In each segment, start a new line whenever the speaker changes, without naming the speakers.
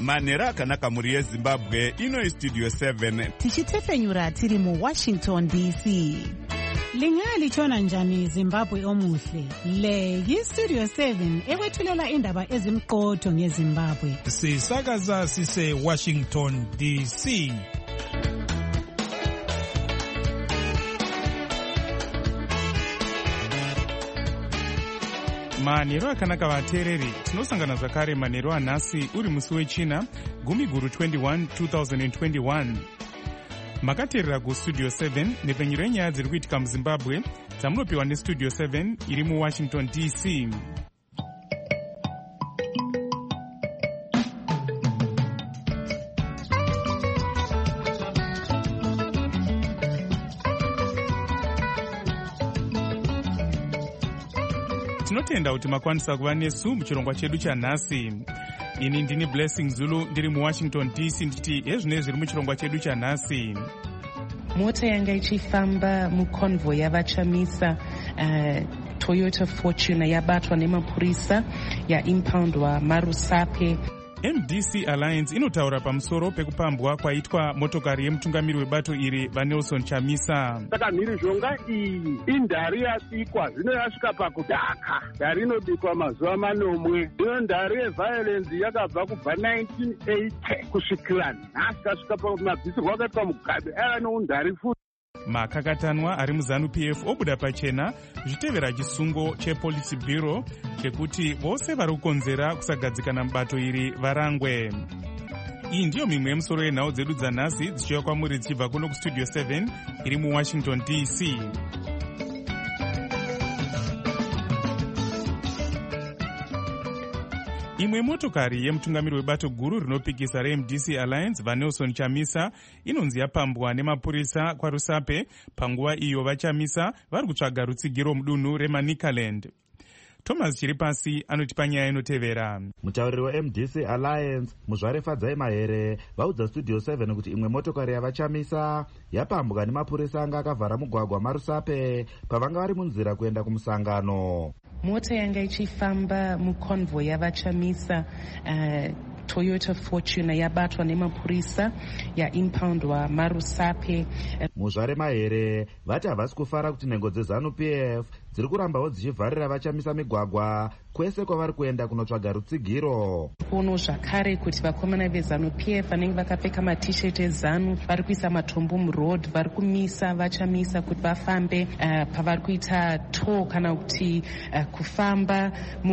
manhero akanaka mhuri yezimbabwe. Ino Studio 7
tichitefenyura tiri muWashington DC.
Lingalitshona njani Zimbabwe omuhle? Le yiStudio 7 ekwethulela indaba ezimqotho ngeZimbabwe.
Sisakaza sise Washington DC. Manhero akanaka vateereri, tinosangana zvakare manhero anhasi uri musi wechina 10/21 2021. Makateerera kuStudio 7 nepfenyuro yenyaya dziri kuitika muZimbabwe dzamunopiwa neStudio 7 iri muWashington DC. Tinotenda kuti makwanisa kuva nesu muchirongwa chedu chanhasi. Ini ndini Blessing Zulu ndiri muWashington DC nditi ezvinezvi zviri muchirongwa chedu chanhasi.
Mota yanga ichifamba muconvoy yavachamisa Toyota Fortuner yabatwa nemapurisa yaimpoundwa Marusape.
MDC Alliance inotaura pamusoro pekupambwa kwaitwa motokari yemutungamiri webato iri vaNelson Chamisa.
Saka mhirizhonga iyi indhari yabikwa, zvino yasvika pakudhaka. Dhari inobikwa mazuva manomwe. Ino ndhari yeviolence yakabva kubva 1980 kusvikira nhasi kasvika pamabhisirwa akaitwa mugabe ava noundhari futi.
Makakatanwa ari muZANU-PF obuda pachena zvichitevera chisungo chePolice Bureau chekuti vose vari kukonzera kusagadzikana mubato iri varangwe. Iyi ndiyo mimwe yemusoro yenhau dzedu dzanhasi dzichiuya kwamuri dzichibva kuno kuStudio 7 iri muWashington DC. Imwe motokari yemutungamiri webato guru rinopikisa reMDC Alliance vaNelson Chamisa inonzi yapambwa nemapurisa kwaRusape panguva iyo vaChamisa vari kutsvaga rutsigiro mudunhu reManicaland. Thomas Chiripasi anotipa nyaya inotevera.
Mutauriri weMDC Alliance Muzvare Fadzai Mahere vaudza Studio 7 kuti imwe motokari yavaChamisa yapambwa nemapurisa anga akavhara mugwagwa Marusape pavanga vari munzira kuenda kumusangano.
Mota yanga ichifamba muconvoy yavachamisa Toyota Fortuner yabatwa nemapurisa yaimpoundwa Marusape.
Muzvare Mahere vati havasi kufara kuti nhengo dzeZANU-PF dziri kurambawo dzichivharira vachamisa migwagwa kwese kwavari kuenda kunotsvaga rutsigiro.
Kuono zvakare kuti vakomana veZANU-PF vanenge vakapfeka matisheti eZANU vari kuisa matombo muroad, vari kumisa vachamisa kuti vafambe pavari kuita tour kana kuti kufamba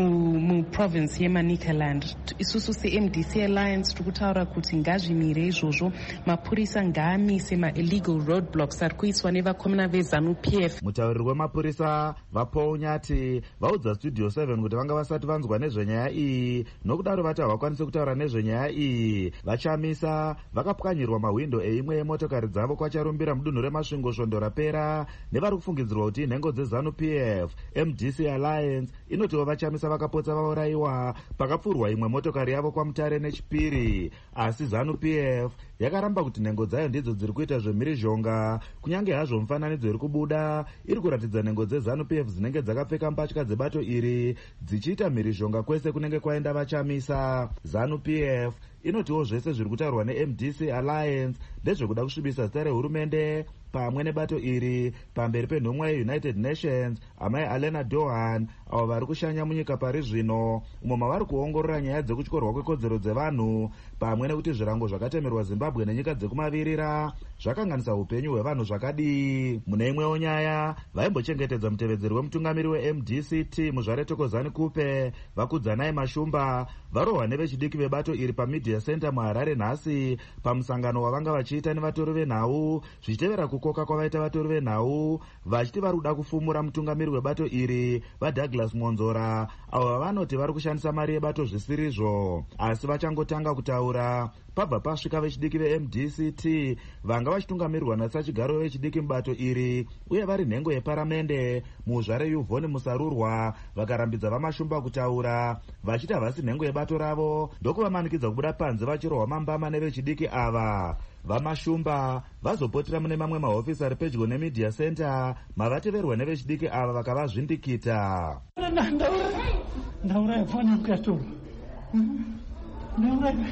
muprovince yeManicaland. Isusu seMDC Alliance tiri kutaura kuti ngazvimire izvozvo, mapurisa ngaamise ma-illegal roadblocks ari kuiswa nevakomana veZANU-PF.
Mutauriri wemapurisa vaPaul Nyati vaudza Studio 7 kuti vanga vasati vanzwa nezvenyaya iyi, nokudaro vati havakwanisi kutaura nezvenyaya iyi. Vachamisa vakapwanyirwa mahwindo eimwe yemotokari dzavo kwacharumbira mudunhu remasvingo svondo rapera nevari kufungidzirwa kuti nhengo dzeZANU-PF. MDC Alliance inotiwo vachamisa vakapotsa vaurayiwa pakapfurwa imwe motokari yavo kwaMutare neChipiri, asi ZANU-PF yakaramba kuti nhengo dzayo ndidzo dziri kuita zvemhirizhonga, kunyange hazvo mufananidzo iri kubuda iri kuratidza nhengo dzeZANU-PF dzinenge dzakapfeka mbatya dzebato iri dzichiita mhirizhonga kwese kunenge kwaenda vachamisa. ZANU-PF inotiwo zvese zviri kutaurwa neMDC Alliance ndezvekuda kusvibisa zita rehurumende pamwe nebato iri pamberi penhomwa yeUnited Nations amai Alena Dohan, avo vari kushanya munyika pari zvino, umo mavari kuongorora nyaya dzekutyorwa kwekodzero dzevanhu pamwe nekuti zvirango zvakatemerwa Zimbabwe nenyika dzekumavirira zvakanganisa upenyu hwevanhu zvakadii. Mune imwewo nyaya, vaimbochengetedza mutevedzeri wemutungamiri weMDCT Muzvare Thokozani Kupe vakudzanai Mashumba varohwa nevechidiki vebato iri paMedia Center muHarare nhasi pamusangano wavanga vachiita nevatori venhau zvichitevera kukoka kwavaita vatori venhau vachiti vari kuda kufumura mutungamiri webato iri vaDouglas Monzora, avo vavanoti vari kushandisa mari yebato zvisirizvo. Asi vachangotanga kutaura pabva pasvika vechidiki veMDCT vanga vachitungamirirwa nasachigaro vechidiki mubato iri uye vari nhengo yeparamende Muzvare Yuvhoni Musarurwa vakarambidza vaMashumba kutaura vachiti havasi nhengo yebato ravo ndokuvamanikidza kubuda panze vachirohwa mambama nevechidiki ava. VaMashumba vazopotera mune mamwe mahofisi ari pedyo neMedia Center mavateverwa nevechidiki ava vakavazvindikita.
Ndaura yafana kuyatora. Ndaura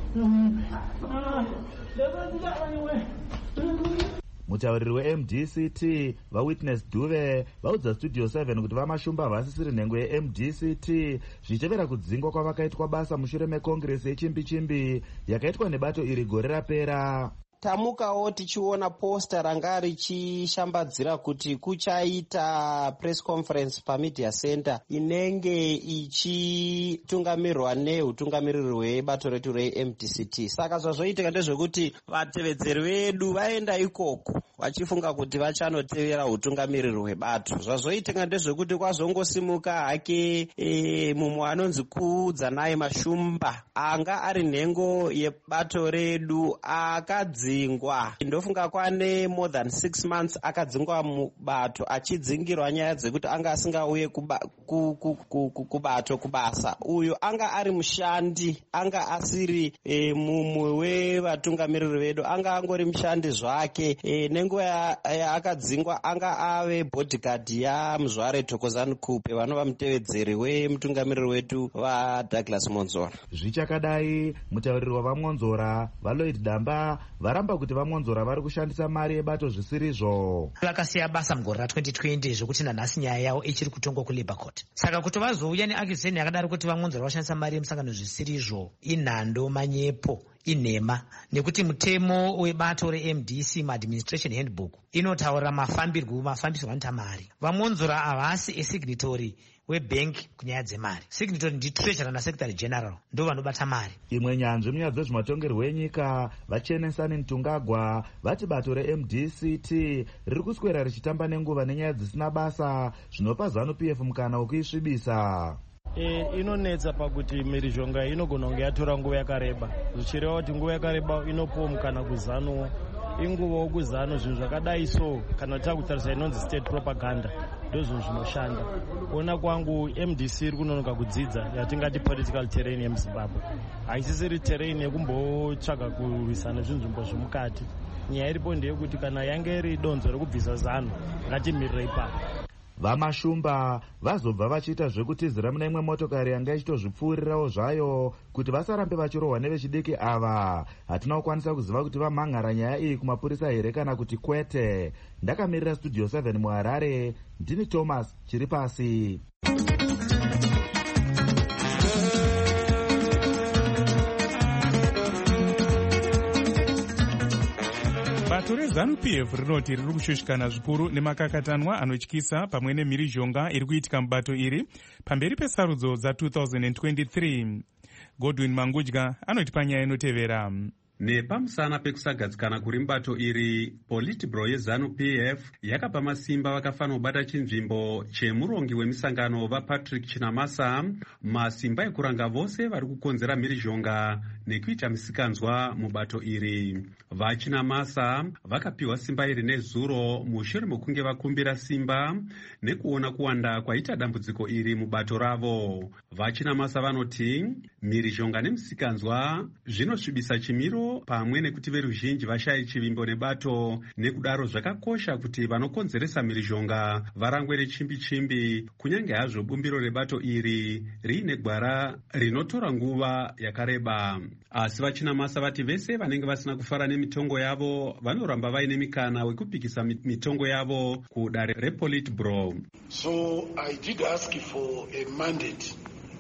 mutauriri weMDCT vaWitness Duve vaudza Studio 7 kuti vamashumba vasisiri nhengo yeMDCT zvichitevera kudzingwa kwavakaitwa basa mushure mekongresi yechimbi-chimbi yakaitwa nebato iri gore rapera.
Tamukawo tichiona posta ranga richishambadzira kuti kuchaita press conference pamedia center inenge ichitungamirirwa neutungamiriri hwebato retu reMDCT. Saka zvazvoitika ndezvekuti vatevedzeri vedu vaenda ikoko vachifunga kuti vachanotevera utungamiriri hwebato. Zvazvoitika ndezvekuti kwazongosimuka hake mumwe anonzi Kuudzanai Mashumba anga ari nhengo yebato redu akadzingwa. Ndofunga kwane more than 6 months akadzingwa mubato achidzingirwa nyaya dzekuti anga asingauye kubato kubasa. Uyo anga ari mushandi, anga asiri mumwe wevatungamiriri vedu, anga angori mushandi zvake. Nenguva yaakadzingwa anga ave bodyguard yaMuzvare Thokozani Kupe vanova mutevedzeri wemutungamiriri wetu vaDouglas Monzora.
Zvichakadai mutauriri wavaMonzora vaLloyd Damba varamba kuti vaMonzora vari kushandisa mari yebato zvisirizvo.
Vakasiya basa mugore ra2020 zvokuti nanhasi nyaya yavo ichiri kutongwa kuLabour Court. Saka kuti vazouya neakizeni yakadaro kuti vaMonzora vashandisa mari yemusangano zvisirizvo inhando, manyepo, inhema, nekuti mutemo webato reMDC maadministration handbook inotaura mafambisirwo anoita mari. VaMonzora havasi esignitori webank kunyaya dzemari. Signitori nditreasurer naSecretary General ndo vanobata mari.
Imwe nyanzvi munyaya dzezvematongerwo enyika vaChenesani Mtungagwa vati bato reMDCT riri kuswera richitamba nenguva nenyaya dzisina basa zvinopa ZANU-PF mukana wekuisvibisa.
Inonetsa pakuti mhirizhonga inogona kunge yatora nguva yakareba, zvichireva kuti nguva yakareba inopuwa mukana kuzanu, inguva wokuzanu zvinhu zvakadai so kana takutarisa inonzi state propaganda ndozvinhu zvinoshanda. Kuona kwangu MDC iri kunonoka kudzidza yatingati political terrain yemuZimbabwe, haisisiri terrain yekumbotsvaga kurwisana zvinzvimbo zvomukati. Nyaya iripo ndeyekuti kana yange iri donzo rekubvisa ZANU ngatimirire ipapo.
VaMashumba vazobva vachiita zvekutizira mune imwe motokari yanga ichitozvipfuurirawo zvayo kuti vasarambe vachirohwa nevechidiki ava. Hatina kukwanisa kuziva kuti vamhan'ara nyaya iyi kumapurisa here kana kuti kwete. Ndakamirira Studio 7 muHarare, ndini Thomas Chiripasi.
Bato reZANU-PF rinoti riri kushushikana zvikuru nemakakatanwa anotyisa pamwe nemhirizhonga iri kuitika mubato iri pamberi pesarudzo dza2023. Godwin Mangudya anoti panyaya inotevera.
Nepamusana pekusagadzikana kuri mubato iri, Politburo yeZANU-PF yakapa masimba vakafanira kubata chinzvimbo chemurongi wemisangano vaPatrick Chinamasa masimba ekuranga vose vari kukonzera mhirizhonga nekuita misikanzwa mubato iri. VaChinamasa vakapiwa simba iri nezuro mushure mekunge vakumbira simba nekuona kuwanda kwaita dambudziko iri mubato ravo. VaChinamasa vanoti mhirizhonga nemisikanzwa zvinosvibisa chimiro pamwe nekuti veruzhinji vashaye chivimbo nebato, nekudaro zvakakosha kuti vanokonzeresa mhirizhonga varangwe rechimbi-chimbi, kunyange hazvo bumbiro rebato iri riine gwara rinotora nguva yakareba. Asi VaChinamasa vati vese vanenge vasina kufara nemitongo yavo vanoramba vaine mikana wekupikisa mitongo yavo kudare rePolitburo.
So I did ask for a mandate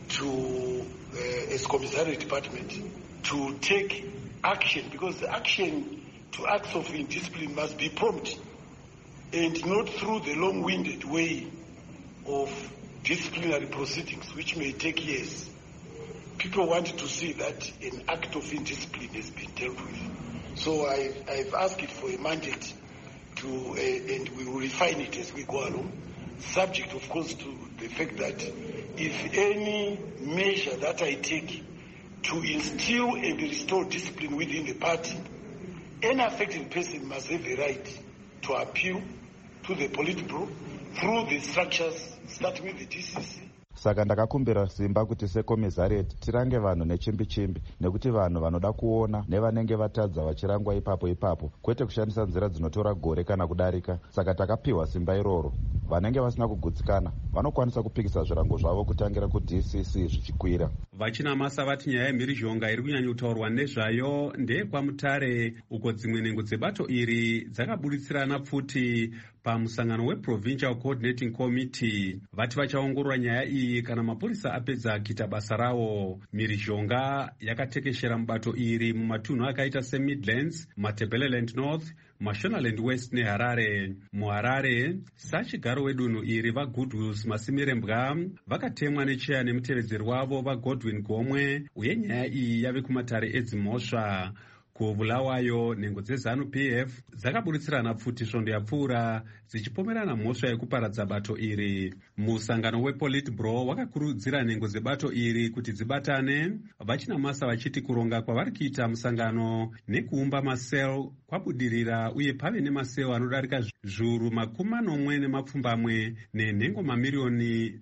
to as commissariat department to take action, because the action to acts of indiscipline must be prompt and not through the long-winded way of disciplinary proceedings, which may take years. People want to see that an act of indiscipline has been dealt with. So I've asked for a mandate to, and we will refine it as we go along, subject, of course, to the fact that if any measure that I take to instill and restore discipline within the party, any affected person must have a right to appeal to the Politburo through the structures, starting with the DCC.
saka ndakakumbira simba kuti sekomizarieti tirange vanhu nechimbi-chimbi, nekuti vanhu vanoda kuona nevanenge vatadza vachirangwa ipapo, kwete kushandisa nzira dzinotora gore kana kudarika. Saka takapiwa simba iroro. Vanenge vasina kugutsikana vanokwanisa kupikisa zvirango zvavo kutangira kuDCC zvichikwira.
Vachinamasa vati nyaya yemhirizhonga iri kunyanyokutaurwa nezvayo ndeyekwaMutare, uko dzimwe nhengo dzebato iri dzakaburitsirana pfuti pamusangano weProvincial Coordinating Committee. Vati vachaongorora nyaya iyi kana mapurisa apedza kuita basa rawo. Mhirizhonga yakatekeshera mubato iri mumatunhu akaita seMidlands, Matabeleland North, Mashonaland West neHarare. MuHarare, sachigaro wedunhu iri vaGoodwill Masimire-Mbwa vakatemwa necheya nemutevedzeri wavo vaGodwin Gomwe, uye nyaya iyi yave kumatare edzimhosva. Kuvulawayo, nhengo dzeZANU-PF dzakaburitsirana pfuti svondo yapfuura dzichipomerana mhosva yekuparadza bato iri. Musangano wePolitburo wakakurudzira nhengo dzebato iri kuti dzibatane, vachinamasa vachiti kuronga kwavari kuita musangano nekuumba masel kwabudirira, uye pave nemasel anodarika zviuru 40 nenhengo mamiriyoni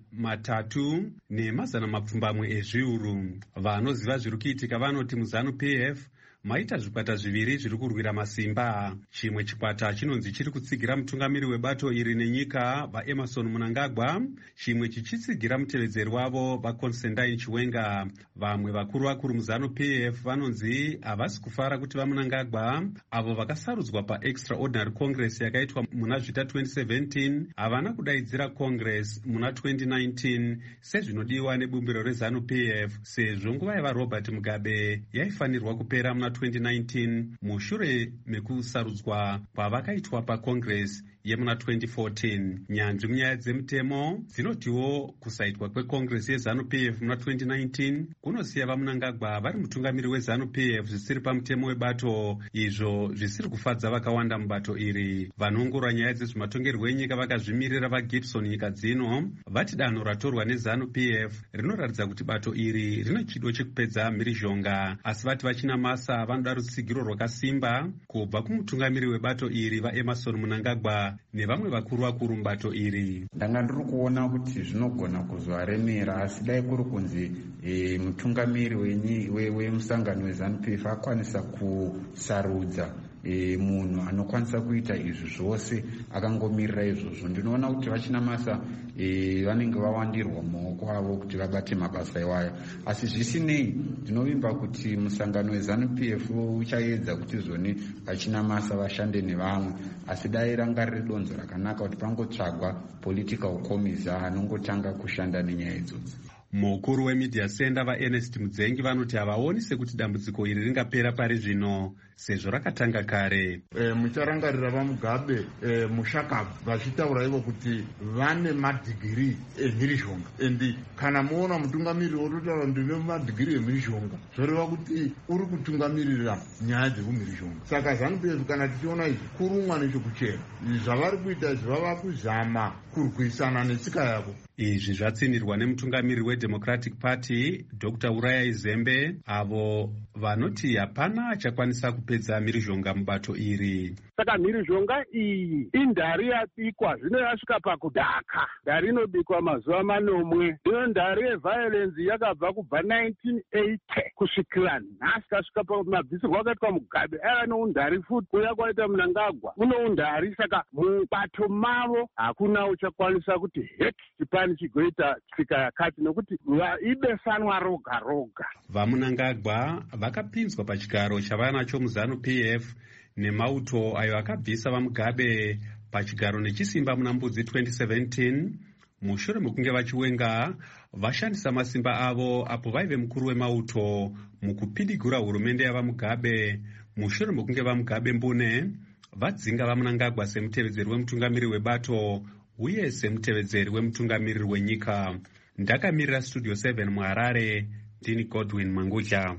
3 nemazana ezviuru. Vanoziva zviri kuitika vanoti muZANU-PF maita zvikwata zviviri zviri kurwira masimba. Chimwe chikwata chinonzi chiri kutsigira mutungamiri webato iri nenyika vaEmerson Mnangagwa, chimwe chichitsigira mutevedzeri wavo vaConstantine Chiwenga. Vamwe vakuru muZANU-PF vanonzi havasi kufara kuti vaMnangagwa, avo vakasarudzwa paExtraordinary Congress yakaitwa muna zvita 2017, havana kudaidzira Congress muna 2019 sezvinodiwa nebumbiro reZANU-PF, sezvo nguva yavaRobert Mugabe yaifanirwa kupera muna 2019 mushure mekusarudzwa kwavakaitwa paCongress yemuna 2014. Nyanzvi munyaya dzemutemo dzinotiwo kusaitwa kweCongress yeZANU-PF muna 2019 kunosiya vaMnangagwa vari mutungamiri weZANU-PF zvisiri pamutemo webato, izvo zvisiri kufadza vakawanda mubato iri. Vanoongorora nyaya dzezvematongerwo enyika vakazvimirira vaGibson nyika dzino vati danho ratorwa neZANU-PF rinoratidza kuti bato iri rine chido chekupedza mhirizhonga, asi vati vachinamasa vanoda rutsigiro rwakasimba kubva kumutungamiri webato iri vaEmerson Mnangagwa nevamwe vakuru mubato iri.
Ndanga ndiri kuona kuti zvinogona kuzoremera, asi dai kuri kunzi mutungamiri wemusangano weZANU-PF akwanisa kusarudza munhu anokwanisa kuita izvi zvose akangomirira izvozvo, ndinoona kuti vachinamasa vanenge vawandirwa maoko avo kuti vabate mabasa iwayo. Asi zvisinei, ndinovimba kuti musangano weZANU-PF uchaedza kuti zvoni vachinamasa vashande nevamwe, asi dai ranga riri donzo rakanaka kuti pangotsvagwa political commissar anongotanga kushanda nenyaya idzodzi.
Mukuru weMedia Center vaErnest Mudzengi vanoti havaoni sekuti dambudziko iri ringapera pari zvino sezvo rakatanga kare.
Mucharangarira vaMugabe muShakabva vachitaura ivo kuti vane madhigiri emhirizhonga, endi kana muona mutungamiri ototaura kuti ndine madhigiri emhirizhonga, zvoreva kuti uri kutungamirira nyaya dzekumhirizhonga. Saka ZANU-PF kana tichiona izvi kurumwa nechokuchena, zvavari kuita izvi vava kuzama kurwisana netsika yavo.
Izvi zvatsinirwa nemutungamiri weDemocratic Party Dr. Uraya Izembe, avo vanoti hapana achakwanisa kupedza mhirizhonga mubato iri.
Saka mhirizhonga iyi indari yabikwa, zvino yasvika pakudhaka. Ndari inobikwa mazuva 4. Ino ndari yeviolence yakabva kubva 1980 kusvikira nhasi, kasvika pamabvisirwo akaitwa Mugabe aiva noundari futi kuya kwaita Mnangagwa unoundari. Saka mubato mavo hakuna uchakwanisa kuti heti chipani chigoita tsika yakati, nokuti ibesanwa roga roga.
VaMnangagwa vakapinzwa pachigaro chavanacho muZANU-PF nemauto ayo akabvisa vaMugabe pachigaro nechisimba muna Mbudzi 2017, mushure mekunge vachiwenga vashandisa masimba avo apo vaive mukuru wemauto mukupidigura hurumende yavaMugabe, mushure mekunge vaMugabe mbune vadzinga vaMnangagwa semutevedzeri wemutungamiri webato uye semutevedzeri wemutungamiri wenyika. Ndakamirira Studio 7 muHarare, ndini Godwin Mangucha.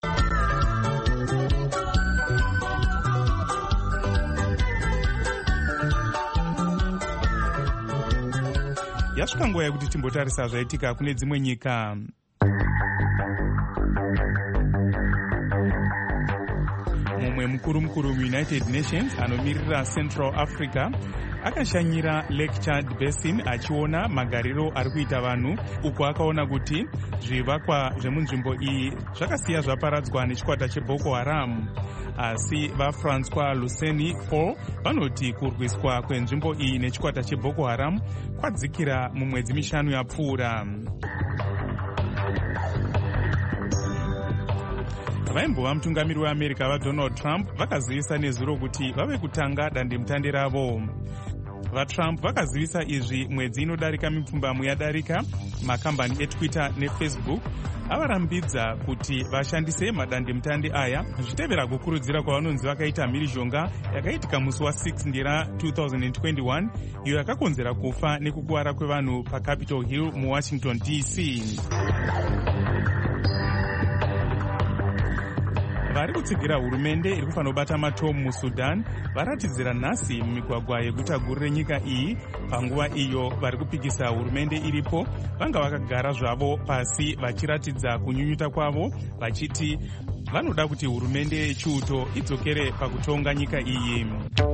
Yasvika nguva yekuti timbotarisa zvaitika kune dzimwe nyika. Mumwe mukuru muUnited Nations anomirira Central Africa akashanyira Lake Chad Basin achiona magariro ari kuita vanhu, uko akaona kuti zvivakwa zvemunzvimbo iyi zvakasiya zvaparadzwa nechikwata cheBoko Haram. Asi vaFrancois Luseni Paul vanoti kurwiswa kwenzvimbo iyi nechikwata cheBoko Haram kwadzikira mumwedzi mishanu yapfuura. Vaimbova mutungamiri weAmerica vaDonald Trump vakazivisa nezuro kuti vave kutanga dandemutande ravo. VaTrump vakazivisa izvi mwedzi inodarika mipfumbamwe yadarika. Makambani eTwitter neFacebook avarambidza kuti vashandise madandemutande aya zvichitevera kukurudzira kwavanonzi vakaita mhirizhonga yakaitika musi wa6 ndira 2021 iyo yakakonzera kufa nekukuwara kwevanhu paCapitol Hill muWashington DC. Vari kutsigira hurumende iri kufanira kubata matomu muSudan varatidzira nhasi mumigwagwa yeguta guru renyika iyi. Panguva iyo vari kupikisa hurumende iripo vanga vakagara zvavo pasi vachiratidza kunyunyuta kwavo vachiti vanoda kuti hurumende yechiuto idzokere pakutonga nyika iyi.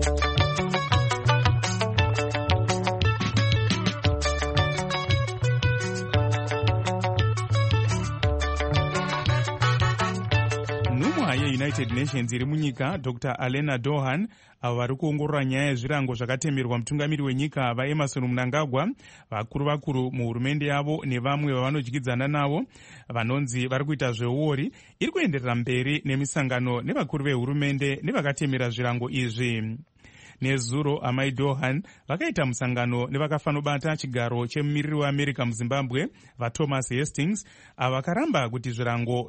United Nations iri munyika Dr. Alena Dohan avo vari kuongorora nyaya yezvirango zvakatemerwa mutungamiri wenyika vaEmerson Mnangagwa, vakuru muhurumende yavo nevamwe vavanodyidzana navo vanonzi vari kuita zveuori, iri kuenderera mberi nemisangano nevakuru vehurumende nevakatemera zvirango izvi. Nezuro amai Dohan vakaita musangano nevakafanobata chigaro chemumiriri weAmerica muZimbabwe vaThomas Hastings avo vakaramba kuti zvirango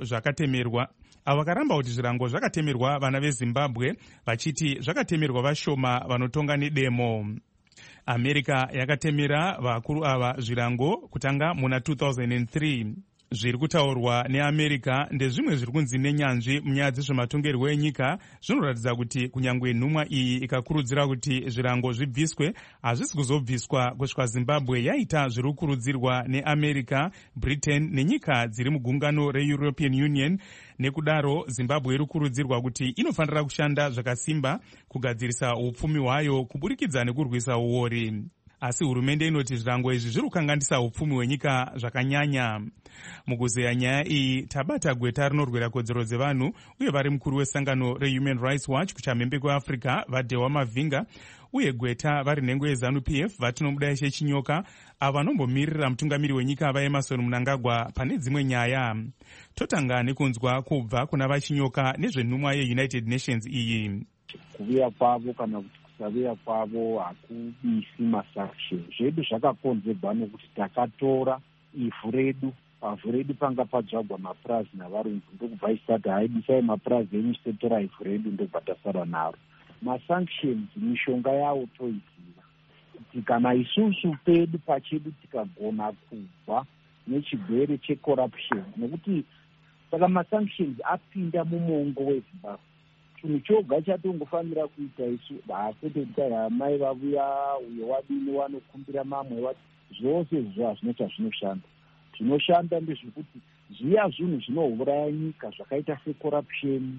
zvakatemerwa vana veZimbabwe vachiti zvakatemerwa vashoma vanotonga nedemo. America yakatemera vakuru ava zvirango kutanga muna 2003. Zviri kutaurwa neAmerica ndezvimwe zviri kunzi nenyanzvi munyaya dzezvematongerwo enyika zvinoratidza kuti kunyangwe nhumwa iyi ikakurudzira kuti zvirango zvibviswe, hazvisi kuzobviswa kusvika Zimbabwe yaita zviri kukurudzirwa neAmerica, Britain nenyika dziri mugungano reEuropean Union. Nekudaro Zimbabwe iri kukurudzirwa kuti inofanira kushanda zvakasimba kugadzirisa upfumi hwayo kuburikidza nekurwisa uori. Asi hurumende inoti zvirango izvi zviri kukanganisa upfumi hwenyika zvakanyanya. Mukuzeya nyaya iyi tabata gweta rinorwira kodzero dzevanhu uye vari mukuru wesangano reHuman Rights Watch kuchamhembe kweAfrica vaDewa Mavinga uye gweta vari nhengo yeZANU-PF vatinomuda Ishe Chinyoka avo vanombomirira mutungamiri wenyika vaEmerson Mnangagwa pane dzimwe nyaya. Totanga nekunzwa kubva kuna vaChinyoka nezvenhumwa yeUnited Nations iyi.
Kuuya kwavo kana kuti kusaveya kwavo hakubisi masanction. Zvedu zvakakonzerwa nekuti takatora ivhu redu panga padzvagwa mapurazi navarungu ndokubva isati haidisai mapurazi enyu totora ivhu redu ndobva tasara naro. Masanctions mishonga yawo toiziva kuti kana isusu pedu pachedu tikagona kubva nechigwere checorruption, nekuti saka masanctions apinda mumongo weZimbabwe. Chinhu choga chatongofanira kuita isu kwete kuti mai vavuya uyo wadini wanokumbira mamwe zvose zvo hazvina chazvinoshanda. Zvinoshanda ndezvekuti zviya zvinhu zvinouraya nyika zvakaita secorruption,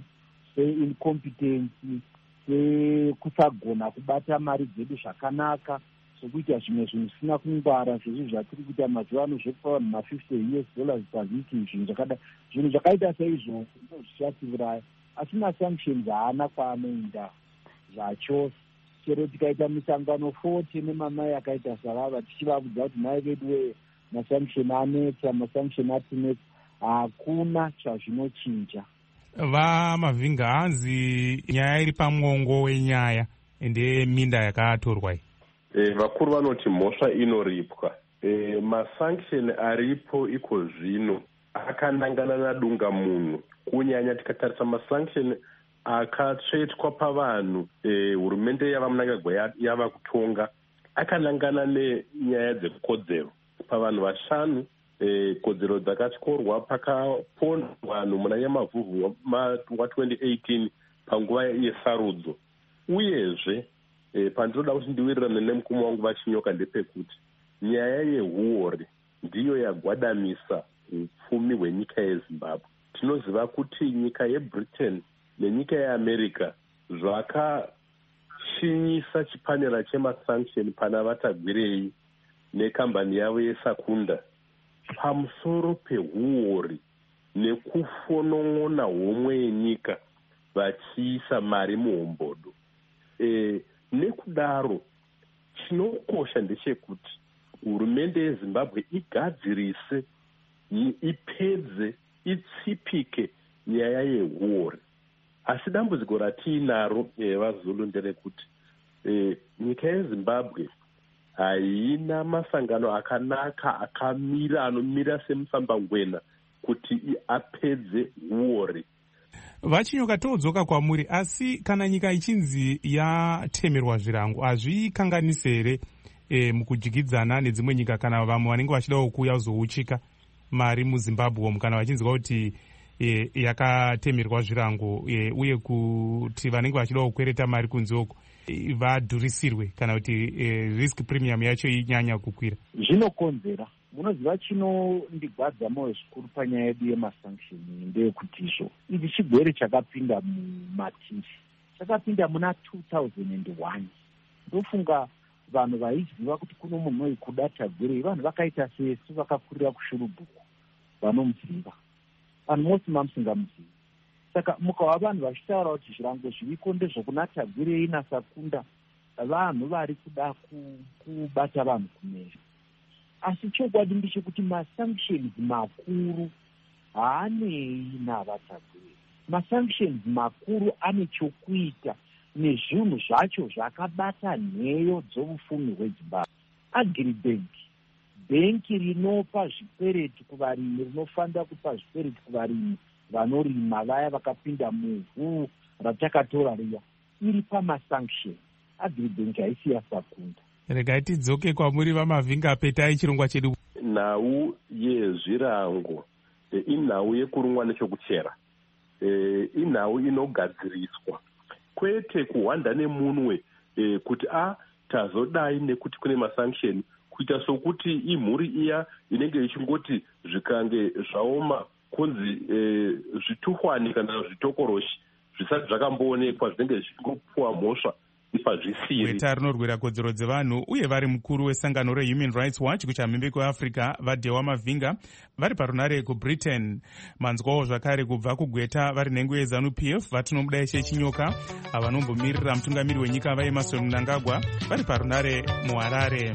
seincompetence, sekusagona kubata mari dzedu zvakanaka, sokuita zvimwe zvinhu zvisina kungwara zvizvi zvatiri kuita mazuva ano zvekupa vanhu $50 pavhiki, zvinhu zvakaita seizvo zvichatiuraya. Asi masanctions haana kwaanoenda zvachose. Chero tikaita misangano 40 nemamai akaita savava tichivabudza kuti mai vedu masanction anetsa, masanction atinetsa, hakuna chazvinochinja.
VaMavinga hanzi nyaya iri pamuongo wenyaya ende minda yakatorwa iyi.
Vakuru vanoti mhosva inoripwa. Masanction aripo iko zvino akanangana nadunga munhu, kunyanya tikatarisa masanction akatsvetwa pavanhu hurumende yavaMnangagwa yava kutonga akanangana nenyaya dzekodzero pavanhu vashanu. Kodzero dzakatyorwa pakapondwa vanhu muna Nyamavhuvhu wa2018 panguva yesarudzo. Uyezve pandinoda kuti ndiwirirane nemukoma wangu vaChinyoka ndepekuti nyaya yehuori ndiyo yagwadamisa upfumi hwenyika yeZimbabwe. Tinoziva kuti nyika yeBritain nenyika yeAmerica zvakashanda kuchinyisa chipanera chemasanction pana vatagwirei nekambani yavo yesakunda pamusoro pehuori nekufonon'ona homwe yenyika vachiisa mari muhombodo. Nekudaro chinokosha ndechekuti hurumende yeZimbabwe igadzirise, ipedze, itsipike nyaya yehuori. Asi dambudziko ratiinaro vaZulu nderekuti nyika yeZimbabwe haina masangano akanaka akamira, anomira semusambangwena kuti apedze huori.
Vachinyoka todzoka kwamuri, asi kana nyika ichinzi yatemerwa zvirango hazvikanganisi here mukujigidzana nedzimwe nyika kana vamwe vanenge vachidawo kuuya kuzouchika mari muZimbabwe kana vachinzwa kuti yakatemerwa zvirango uye kuti vanenge vachidawo kukwereta mari kunze uko vadhurisirwe kana kuti risk premium yacho inyanya kukwira?
Zvinokonzera. Munoziva chinondigwadza moyo zvikuru panyaya yedu yemasanction ndeyekuti ichi chigwere chakapinda mumatiri, chakapinda muna 2001. Ndofunga vanhu vaiziva kuti kuno munhu weikuda tagwirei, vanhu vakaita sesu vakakurira kushurubhuku vanomuziva, vanhu mose mamusingamuzivi. Saka mukava vanhu vachitaura kuti zvirango zviviko ndezvokuna tagwirei nasakunda, vanhu vari kuda kubata vanhu kumera. Asi chokwadi ndechekuti masanctions makuru haanei navatagwirei. Masanctions makuru ane chokuita nezvinhu zvacho zvakabata nheyo dzoupfumi hweZimbabwe. Agribank, bhenki rinopa zvikwereti kuvarimi, rinofanira kupa zvikwereti kuvarimi vanorima, vaya vakapinda muvhu ratakatora riya, iri pamasanction. Agribank haisi yasakunda.
Regai tidzoke kwamuri vaMavhinga, petai chirongwa chedu.
Nhau yezvirango inhau yekurumwa nechokuchera, inhau inogadziriswa, kwete kuhwanda nemunwe kuti tazodai nekuti kune masanction, kuita sokuti imhuri iya inenge ichingoti zvikange zvaoma kunzi zvituhwani kana zvitokoroshi zvisati zvakamboonekwa zvinenge zvichingopuwa mhosva
Weta rinorwira kodzero dzevanhu uye vari mukuru wesangano reHuman Rights Watch kuchamhembe kweAfrica vaDhewa Mavhinga vari parunare kuBritain. Manzwawo zvakare kubva kuGweta vari nhengo yeZANU-PF vatinomuda Eshe Chinyoka avanombomirira mutungamiri wenyika vaEmmerson Mnangagwa vari parunare muHarare.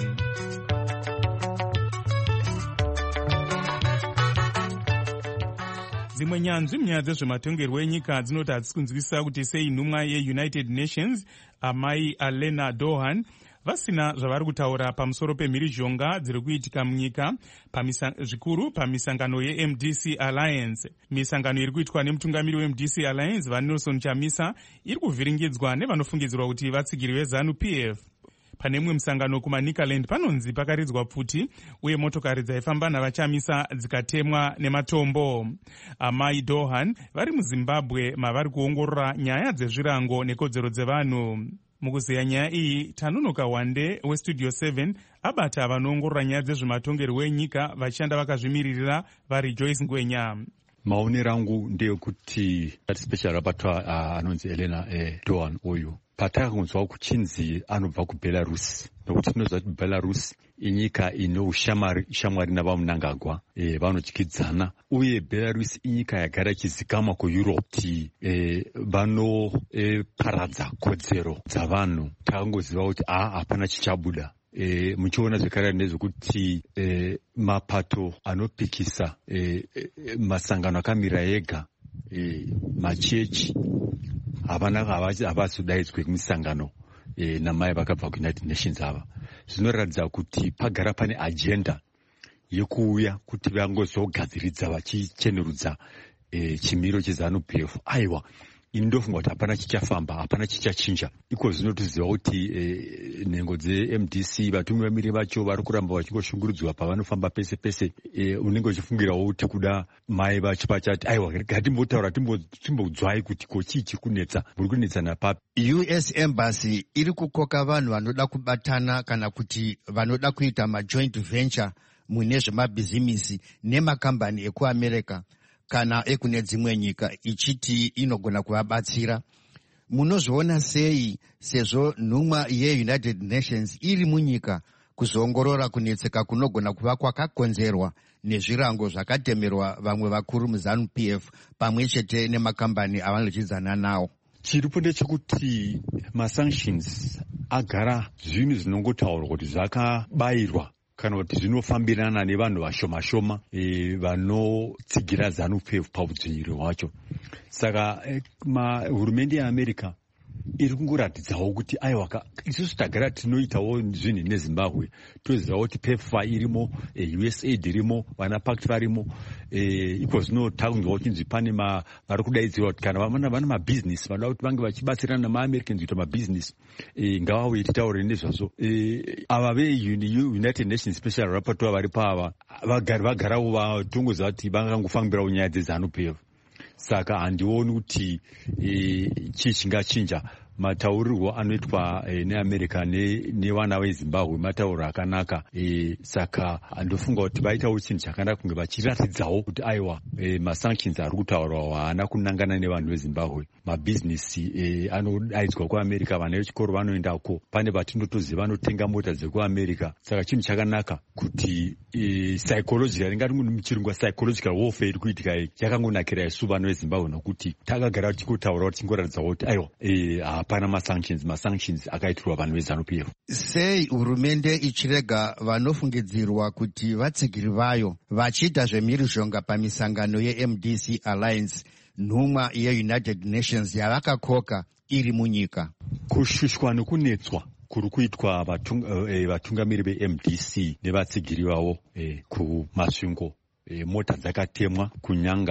Dzimwe nyanzvi munyaya dzezvematongerwo enyika dzinoti hadzisi kunzwisisa kuti sei nhumwa yeUnited Nations amai Alena Dohan vasina zvavari kutaura pamusoro pemhirizhonga dziri kuitika munyika zvikuru pamisangano yeMDC Alliance. Misangano iri kuitwa nemutungamiri weMDC Alliance vaNelson Chamisa iri kuvhiringidzwa nevanofungidzirwa kuti vatsigiri veZANU-PF. Pane mumwe musangano kumaNicaland panonzi pakaridzwa pfuti uye motokari dzaifamba navachamisa dzikatemwa nematombo. Amai Dohan vari muZimbabwe mavari kuongorora nyaya dzezvirango nekodzero dzevanhu. Mukuziya nyaya iyi, Tanunoka Wande weStudio 7 abata vanoongorora nyaya dzezvematongerwo enyika vachishanda vakazvimiririra vari Joyce Ngwenya.
Maonero angu ndeyekuti special rapporteur anonzi Elena Dohan uyu patakakunzwa kuchinzi anobva kuBelarus, nokuti tinoziva kuti Belarus inyika ine ushamwari navaMnangagwa vanotyidzana, uye Belarus inyika yagara ichizikamwa kuEurope kuti vanoparadza kodzero dzavanhu. Takangoziva kuti hapana chichabuda. Muchiona zvekare nezvekuti mapato anopikisa masangano akamira ega, machechi havazodaidzwe kumisangano namai vakabva kuUnited Nations ava. Zvinoratidza kuti pagara pane agenda yekuuya kuti vangozogadziridza vachichenerudza chimiro cheZANU-PF. Aiwa, ini ndofunga kuti hapana chichafamba, hapana chichachinja. Iko zvino toziva kuti nhengo dzeMDC vatumi vamiri vacho vari kuramba vachingoshungurudzwa pavanofamba pese pese. Unenge uchifungirawo kuti kuda mai vacho pachati aiwa ngatimbotaura timbodzwai kuti kochii chiri kunetsa, muri kunetsana papi.
US Embassy iri kukoka vanhu vanoda kubatana kana kuti vanoda kuita majoint venture mune zvemabhizimisi nemakambani ekuAmerica kana ekune dzimwe nyika, ichiti inogona kuvabatsira. munozviona sei sezvo nhumwa yeunited nations iri munyika kuzoongorora kunetseka kunogona kuva kwakakonzerwa nezvirango zvakatemerwa vamwe vakuru muzanu-pf pamwe chete nemakambani avanochidzana nawo?
Chiripo ndechekuti masanctions agara zvinhu zvinongotaurwa kuti zvakabayirwa kana kuti zvinofambirana nevanhu vashoma-shoma vanotsigira zanu-pf paudzvinyiri hwacho. Saka hurumende yeAmerica iri kungoratidzawo kuti aiwa isusu tagara tinoitawo zvinhu nezimbabwe, toziva kuti pepfa irimo, USAID irimo, vana pact varimo, iko zvino takunzwa kuchinzi pane vari kudaidzirwa kuti kana vana mabhizinesi vanoda kuti vange vachibatsirana namaamericans kuita mabhizinesi ngavauye titaure nezvazvo. Ava veunited nations special rapporteur vari pava vagarawo vatongoziva kuti vangangofambirawo nyaya dzezanu-pf. Saka handioni kuti chii chingachinja. Mataurirwo anoitwa neAmerica nevana veZimbabwe matauro akanaka. Saka handofunga kuti vaitawo chinhu chakanaka kunge vachiratidzawo kuti aiwa masanctions ari kutaurwa haana kunangana nevanhu veZimbabwe. Mabhizinesi anodaidzwa kuAmerica, vana vechikoro vanoendako, pane vatindotoziva vanotenga mota dzekuAmerica. Saka chinhu chakanaka kuti psychological, ringati muchirungu psychological warfare iri kuitika iyi yakangonakira isu vanhu veZimbabwe nokuti takagara tichitaura kuti tingoratidzawo kuti aiwa hapana masanctions akaitirwa vanhu veZanu-PF.
Sei hurumende ichirega vanofungidzirwa kuti vatsigiri vayo vachiita zvemhirizhonga pamisangano yeMDC Alliance, nhumwa yeUnited Nations yavakakoka iri munyika?
Kushushwa nekunetswa kuri kuitwa vatungamiri veMDC nevatsigiri vavo kumasvingo, mota dzakatemwa, kunyanga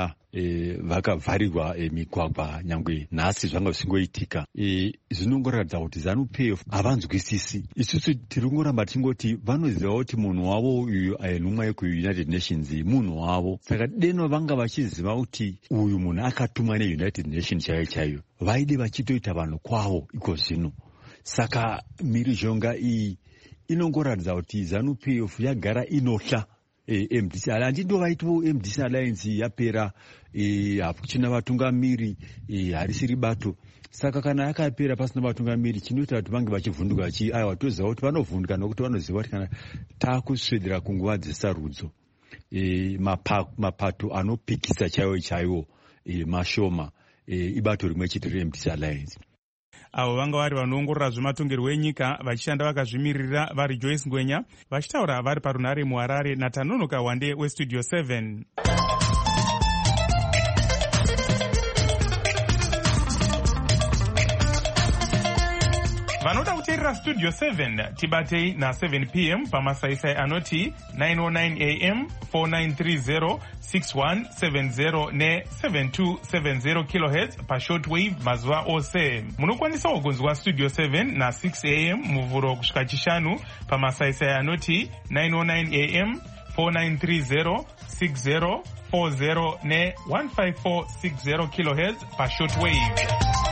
vakavharirwa migwagwa, nyangwe nhasi zvanga zvisingoitika. Zvinongoratidza kuti ZANU-PF havanzwisisi. Isusu tiri kungoramba tingoti vanoziva kuti munhu wavo uyu nhumwa yekuunited nations munhu wavo. Saka deno vanga vachiziva kuti uyu munhu akatumwa neunited nations chaiyo chaiyo, vaide vachitoita vanhu kwavo iko zvino. Saka mhirizhonga iyi inongoratidza kuti ZANU-PF yagara inohla MDC. Handindo vaitiwo MDC Alliance yapera, hakuchina vatungamiri, harisiri bato. Saka kana yakapera pasina vatungamiri, chinoita kuti vange vachivhunduka aiwa toziva kuti vanovhunduka nokuti vanoziva kuti kana takuswedera kunguva dzesarudzo, mapato anopikisa chaiwo chaiwo mashoma, ibato rimwe chete reMDC Alliance.
Avo vanga vari vanoongorora zvematongerwo enyika vachishanda vakazvimirira vari Joyce Ngwenya, vachitaura vari parunhare muHarare naTanonoka Wande weStudio 7. Vanoda kuteerera Studio 7 tibatei na7 p.m. pamasaisai anoti 909 am 4930 6170 ne7270 kHz pashortwave mazuva ose. Munokwanisawo kunzwa Studio 7 na6 am muvhuro kusvika chishanu pamasaisai anoti 909 am 4930 6040 ne15460 kHz pashortwave.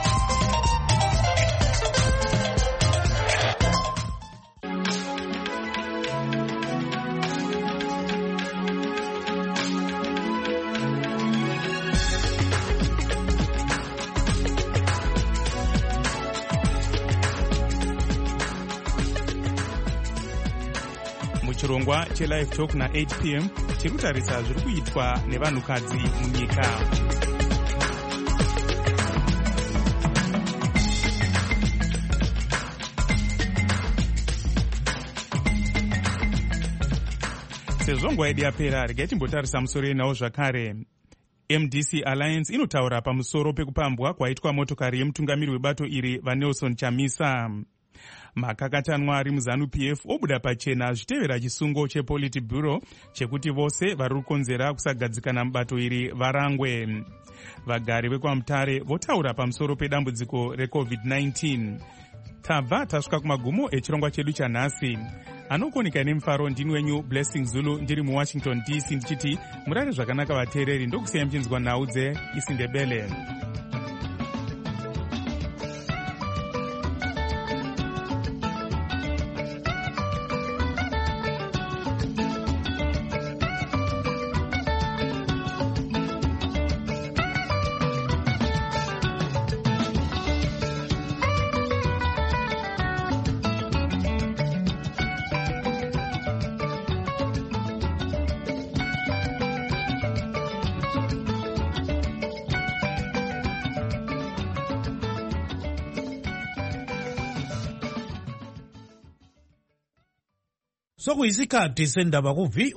Chirongwa cheLive Talk na 8 p.m. chekutarisa zviri kuitwa nevanhukadzi munyika. Sezvo nguva yedu yapera, regai timbotarisa musoro yenawo zvakare. MDC Alliance inotaura pamusoro pekupambwa kwaitwa motokari yemutungamiri webato iri vaNelson Chamisa. Makakatanwa ari muZANU-PF obuda pachena zvitevera chisungo chePolitburo chekuti vose vari kukonzera kusagadzikana mubato iri varangwe. Vagari vekwaMutare votaura pamusoro pedambudziko reCovid-19. Tabva tasvika kumagumo echirongwa chedu chanhasi. Anokonika nemufaro ndini wenyu Blessing Zulu ndiri muWashington DC ndichiti murare zvakanaka vateereri, ndokusiyai muchinzwa nhau dzeIsindebele.
sokuyisikhathi sendaba ku